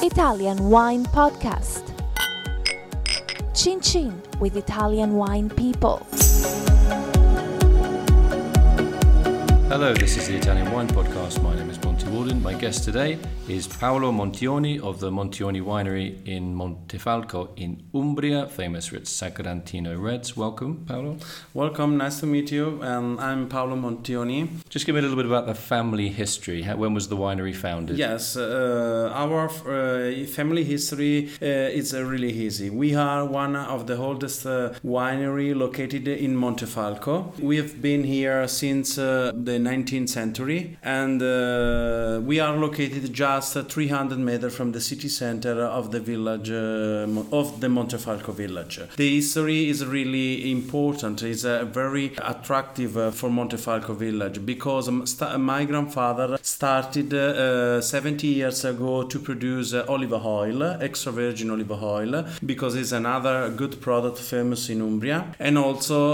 Italian Wine Podcast. Chin Chin with Italian wine people. Hello, this is the Italian Wine Podcast. My name is Monty Walden. My guest today is Paolo Montioni of the Montioni Winery in Montefalco in Umbria, famous for its Sagrantino Reds. Welcome, Paolo. Welcome, nice to meet you. I'm Paolo Montioni. Just give me a little bit about the family history. When was the winery founded? Yes, our family history is really easy. We are one of the oldest winery located in Montefalco. We have been here since the 19th century, and we are located just 300 meters from the city center of the village of the Montefalco village. The history is really important. It's very attractive for Montefalco village because my grandfather started 70 years ago to produce olive oil, extra virgin olive oil, because it's another good product famous in Umbria. And also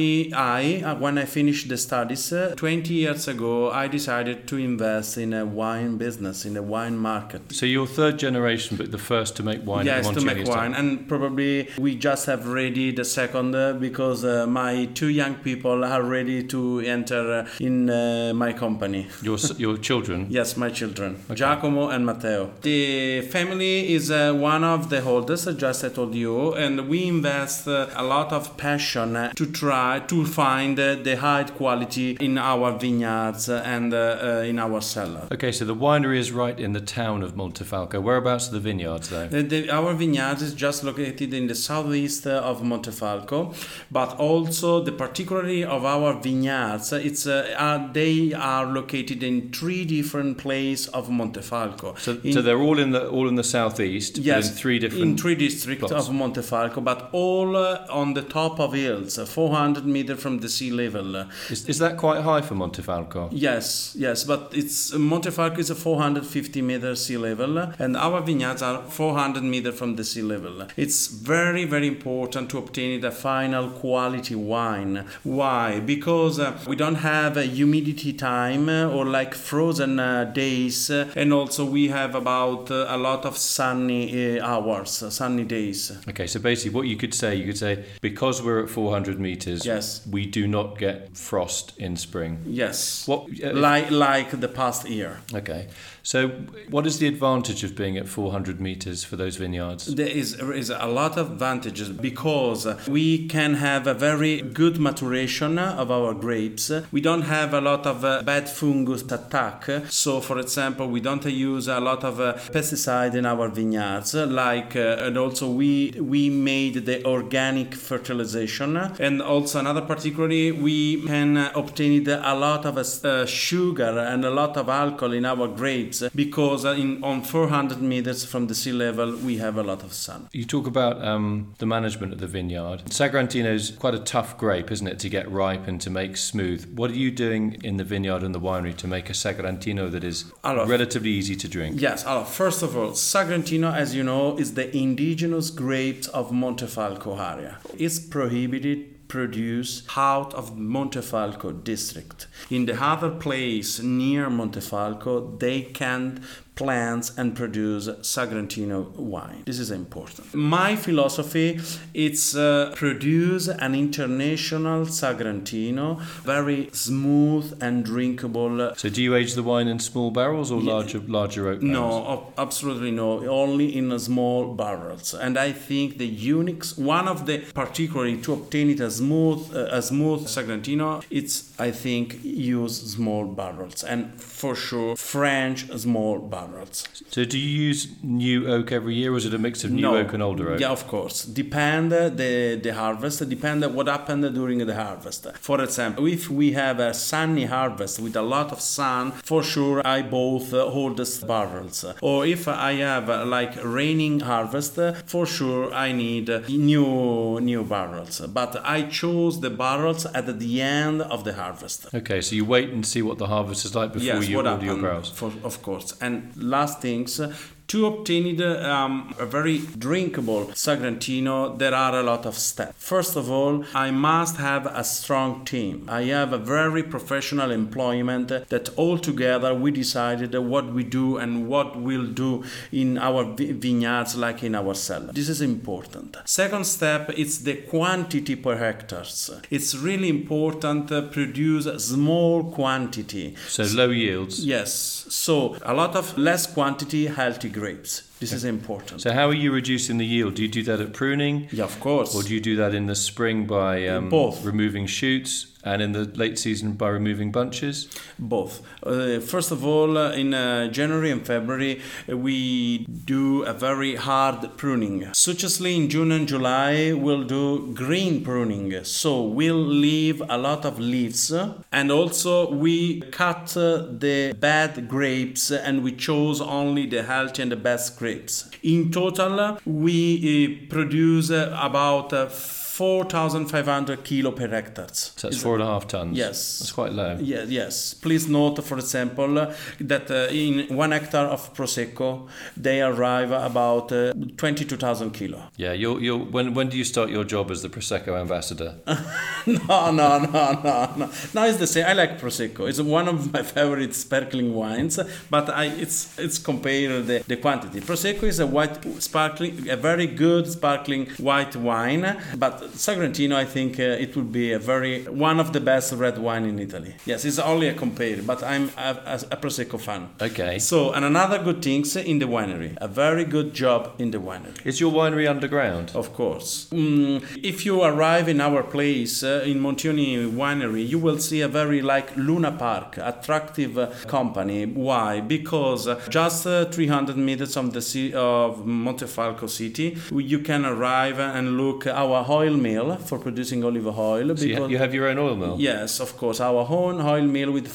when I finished the studies 20 years ago, I decided to invest in a wine business, in a wine market. So you're third generation, but the first to make wine. Yes, at to make Montioni's wine. time. And probably we just have ready the second because my two young people are ready to enter in my company. Your children? Yes, my children, Okay. Giacomo and Matteo. The family is one of the oldest, just I told you, and we invest a lot of passion to try to find the high quality in our vineyards and in our cellar. Okay, so the winery is right in the town of Montefalco. Whereabouts are the vineyards, though? Our vineyard is just located in the southeast of Montefalco, but also the particularity of our vineyards, they are located in three different places of Montefalco. So they're all in the southeast. Yes, but in three districts plots. of Montefalco, but all on the top of hills, 400 meters from the sea level. Is that quite high for Montefalco? Yes, but Montefalco is a 450 meters sea level, and our vineyards are 400 meters from the sea level. It's very, very important to obtain the final quality wine. Why? Because we don't have a humidity time or like frozen days, and also we have about a lot of sunny hours, sunny days. Okay, so basically what you could say, because we're at 400 meters, Yes. we do not get frost in spring. Yes, What? like the past year. Okay, so what is the advantage of being at 400 meters for those vineyards? There is a lot of advantages because we can have a very good maturation of our grapes. We don't have a lot of bad fungus attack. So, for example, we don't use a lot of pesticide in our vineyards. And also we made the organic fertilization. And also another particularly, we can obtain a lot of sugar and a lot of alcohol in our grapes because on 400 meters from the sea level we have a lot of sun. You talk about the management of the vineyard. Sagrantino is quite a tough grape, isn't it, to get ripe and to make smooth. What are you doing in the vineyard and the winery to make a Sagrantino that is relatively easy to drink? Yes, first of all, Sagrantino, as you know, is the indigenous grapes of Montefalco area. It's prohibited produce out of Montefalco district. In the other place near Montefalco, they can't plant and produce Sagrantino wine. This is important. My philosophy is produce an international Sagrantino, very smooth and drinkable. So do you age the wine in small barrels or larger oak barrels? No, absolutely no. Only in small barrels. And I think one of the particularly to obtain it a smooth Sagrantino, it's I think use small barrels, and for sure French small barrels. So do you use new oak every year, or is it a mix of new oak and older oak? Yeah, of course. Depend the harvest, depend what happened during the harvest. For example, if we have a sunny harvest with a lot of sun, for sure I both oldest barrels. Or if I have like raining harvest, for sure I need new barrels. But I chose the barrels at the end of the harvest. Okay, so you wait and see what the harvest is like before you order your barrels. Of course. And last things, To obtain a very drinkable Sagrantino, there are a lot of steps. First of all, I must have a strong team. I have a very professional employment that all together we decided what we do and what we'll do in our vineyards, like in our cellar. This is important. Second step, it's the quantity per hectares. It's really important to produce small quantity. So low yields. Yes. So a lot of less quantity, healthy grapes. This is important. So how are you reducing the yield? Do you do that at pruning? Yeah, of course. Or do you do that in the spring by both, removing shoots, and in the late season by removing bunches? Both. First of all, in January and February, we do a very hard pruning. Successively in June and July, we'll do green pruning. So we'll leave a lot of leaves, and also we cut the bad grapes and we chose only the healthy and the best grapes. In total, we produce about 4,500 kilo per hectare. So that's 4.5 tons. Yes. That's quite low. Yeah, yes. Please note, for example, that in 1 hectare of Prosecco, they arrive about 22,000 kilo. Yeah, when do you start your job as the Prosecco ambassador? No. No, it's the same. I like Prosecco. It's one of my favorite sparkling wines, but it's compared the quantity. Prosecco is a very good sparkling white wine, but Sagrantino, I think it would be one of the best red wine in Italy. Yes, it's only a compare, but I'm a Prosecco fan. Okay. So, and another good thing in the winery, a very good job in the winery. Is your winery underground? Of course. If you arrive in our place, in Montioni Winery, you will see a very Luna Park, attractive company. Why? Because just 300 meters from the of Montefalco city, you can arrive and look our oil mill for producing olive oil. So you have your own oil mill? Yes, of course. Our own oil mill with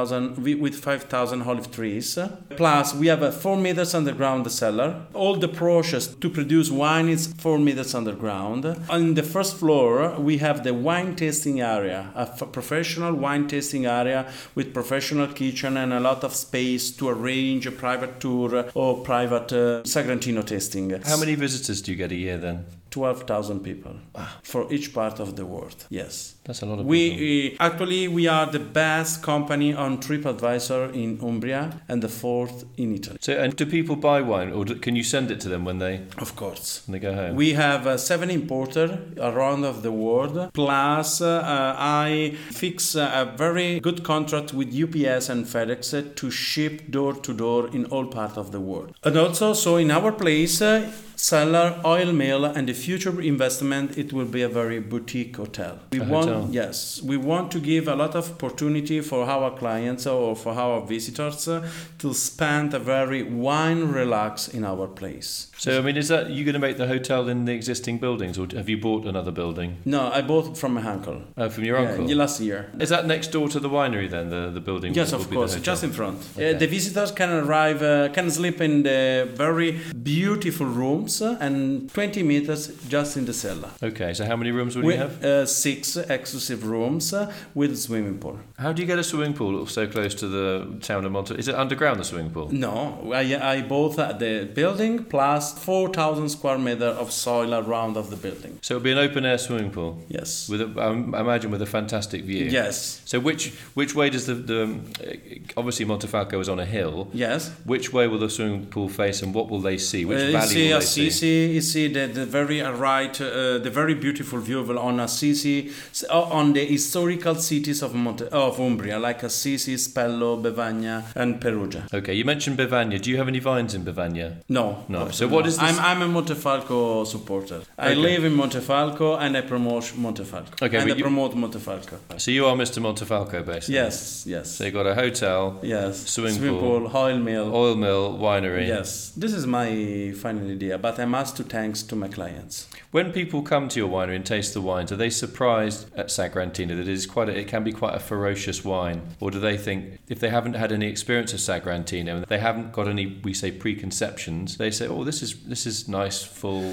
5,000 olive trees. Plus, we have a 4 meters underground cellar. All the process to produce wine is 4 meters underground. On the first floor, we have the wine tasting area, a professional wine tasting area with professional kitchen and a lot of space to arrange a private tour or private Sagrantino tasting. How many visitors do you get a year then? 12,000 people for each part of the world. Yes. That's a lot of people. Actually, we are the best company on TripAdvisor in Umbria and the 4th in Italy. So, and do people buy wine, or can you send it to them when they? Of course. When they go home. We have 7 importers around of the world. Plus, I fix a very good contract with UPS and FedEx to ship door to door in all parts of the world. And also, so in our place, cellar, oil mill, and the future investment, it will be a very boutique hotel. We want to give a lot of opportunity for our clients or for our visitors to spend a very wine relax in our place. So, I mean, is that you going to make the hotel in the existing buildings, or have you bought another building? No, I bought it from my uncle. Oh, from your uncle? Yeah, last year. Is that next door to the winery then, the building? Yes, of course, just in front. Okay. The visitors can arrive, can sleep in the very beautiful rooms and 20 meters just in the cellar. Okay, so how many rooms will you have? 6 exclusive rooms with a swimming pool. How do you get a swimming pool so close to the town of Monte? Is it underground, the swimming pool? No, I bought the building plus 4,000 square meters of soil around of the building. So it'll be an open air swimming pool? Yes. With I imagine with a fantastic view. Yes. So which way does the obviously Montefalco is on a hill. Yes. Which way will the swimming pool face, and what will they see? Which valley will they see? You see the very right, the very beautiful view on Assisi, on the historical cities of Umbria, like Assisi, Spello, Bevagna, and Perugia. Okay, you mentioned Bevagna. Do you have any vines in Bevagna? No. So what is this? I'm a Montefalco supporter. I live in Montefalco and I promote Montefalco. Okay, and I promote Montefalco. So you are Mr. Montefalco, basically? Yes. So you've got a hotel, swimming pool, oil mill, winery. Yes, this is my final idea, but I'm asked to thanks to my clients. When people come to your winery and taste the wines, are they surprised at Sagrantino that it can be quite a ferocious wine? Or do they think, if they haven't had any experience of Sagrantino and they haven't got any, we say, preconceptions, they say, oh, this is nice, full,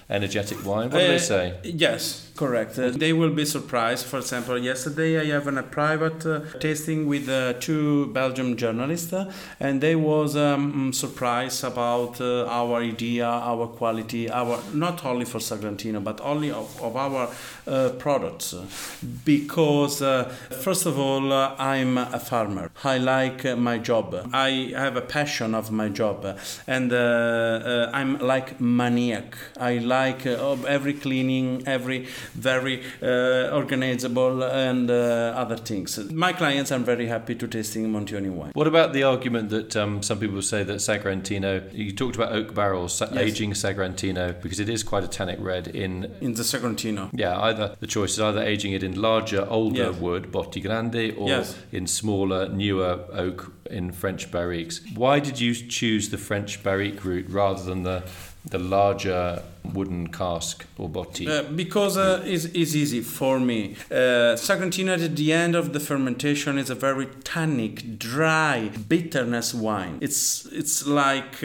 energetic wine. What do they say? Yes, correct. They will be surprised. For example, yesterday I have a private tasting with two Belgian journalists, and they was surprised about our idea, our quality, our not only for Sagrantino but only of our products. Because first of all, I'm a farmer. I like my job. I have a passion of my job, and I'm like maniac. I like every cleaning, every very organizable and other things. My clients are very happy to tasting Montioni wine. What about the argument that some people say that Sagrantino, you talked about oak barrels, Yes. aging Sagrantino, because it is quite a tannic red in the Sagrantino. Yeah, either the choice is either aging it in larger, older Yes. wood, Botti Grande, or Yes. in smaller, newer oak in French barriques. Why did you choose the French barrique route rather than the larger wooden cask or Botti? Because it's easy for me. Sagrantino at the end of the fermentation is a very tannic, dry, bitterness wine. It's like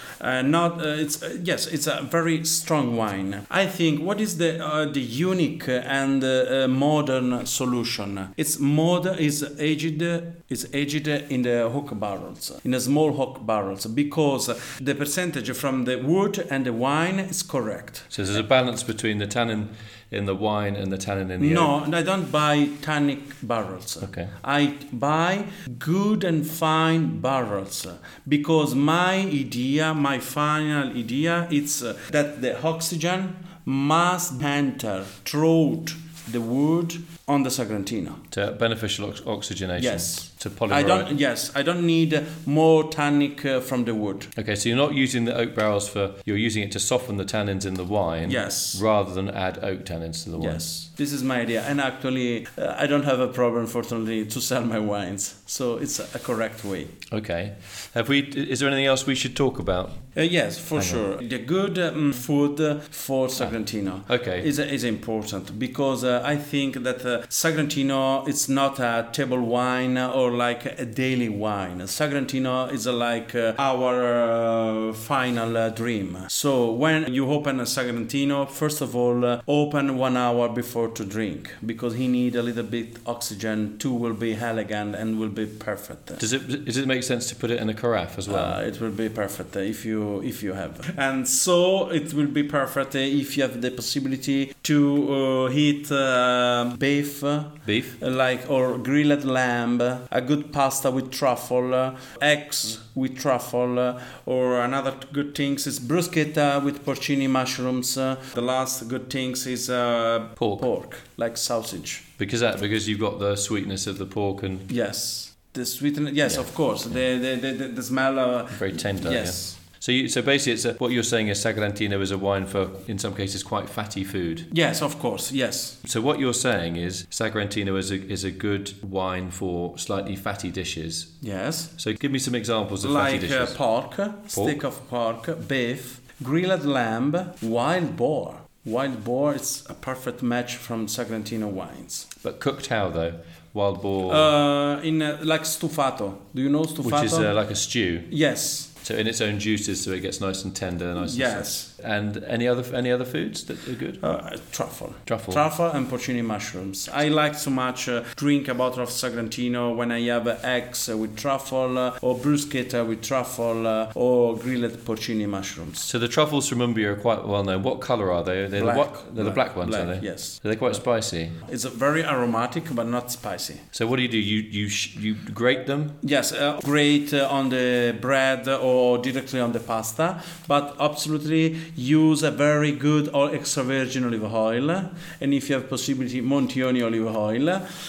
it's a very strong wine. I think what is the unique and modern solution? It's aged in the oak barrels, in a small oak barrels, because the percentage from the wood and the wine is correct. So there's a balance between the tannin in the wine and the tannin in the oak? No, I don't buy tannic barrels. Okay. I buy good and fine barrels because my final idea, is that the oxygen must enter through the wood on the Sagrantino. To beneficial oxygenation. Yes. To polymerize. I don't need more tannic from the wood. Okay, so you're not using the oak barrels you're using it to soften the tannins in the wine. Yes. Rather than add oak tannins to the wine. Yes, this is my idea, and actually, I don't have a problem, fortunately, to sell my wines. So it's a correct way. Okay, is there anything else we should talk about? Yes, for sure. The good food for Sagrantino okay. is important because I think that Sagrantino is not a table wine or like a daily wine. Sagrantino is like our final dream. So when you open a Sagrantino, first of all, open 1 hour before to drink because he need a little bit oxygen. Two will be elegant and will be perfect. Does it make sense to put it in a carafe as well? It will be perfect if you have, and so it will be perfect if you have the possibility to eat beef, like or grilled lamb, a good pasta with truffle, eggs with truffle, or another good things is bruschetta with porcini mushrooms. The last good things is pork, like sausage. Because you've got the sweetness of the pork and yes, the sweetness. Yes, of course. The smell. Very tender. Yes. Yeah. So basically, what you're saying is Sagrantino is a wine for, in some cases, quite fatty food. Yes, of course. Yes. So what you're saying is Sagrantino is a good wine for slightly fatty dishes. Yes. So give me some examples of fatty dishes. Like pork, stick of pork, beef, grilled lamb, wild boar. Wild boar is a perfect match from Sagrantino wines. But cooked how though? Wild boar. In like stufato. Do you know stufato? Which is like a stew. Yes. So in its own juices, so it gets nice and tender, nice. Yes. And any other foods that are good? Truffle and porcini mushrooms. I like so much drink a bottle of Sagrantino when I have eggs with truffle or bruschetta with truffle or grilled porcini mushrooms. So the truffles from Umbria are quite well known. What colour are they? They're the black ones, are they? Yes. So they're quite spicy. It's very aromatic but not spicy. So what do? You grate them? Yes, grate on the bread or directly on the pasta, but absolutely use a very good or extra virgin olive oil, and if you have possibility, Montioni olive oil,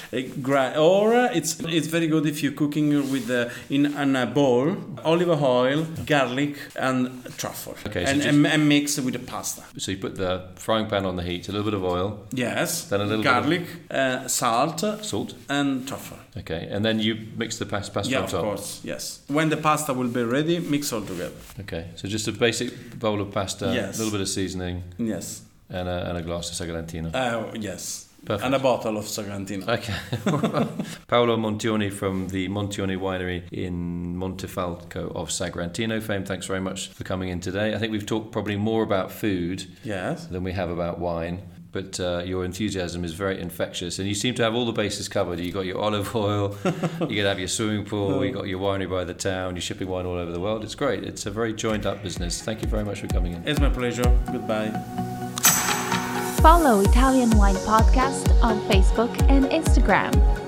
or it's very good if you're cooking with in a bowl, olive oil, garlic, and truffle, okay, and mix with the pasta. So you put the frying pan on the heat, a little bit of oil. Yes. Then a little garlic, salt, and truffle. Okay, and then you mix the pasta on top. Yeah, of course. Yes. When the pasta will be ready, mix all together. Okay, so just a basic bowl of pasta, yes. A little bit of seasoning. Yes. And a glass of Sagrantino. Yes. Perfect. And a bottle of Sagrantino. Okay. Paolo Montioni from the Montioni Winery in Montefalco of Sagrantino fame. Thanks very much for coming in today. I think we've talked probably more about food than we have about wine. But your enthusiasm is very infectious, and you seem to have all the bases covered. You got your olive oil, you can have your swimming pool, you got your winery by the town, you're shipping wine all over the world. It's great. It's a very joined up business. Thank you very much for coming in. It's my pleasure. Goodbye. Follow Italian Wine Podcast on Facebook and Instagram.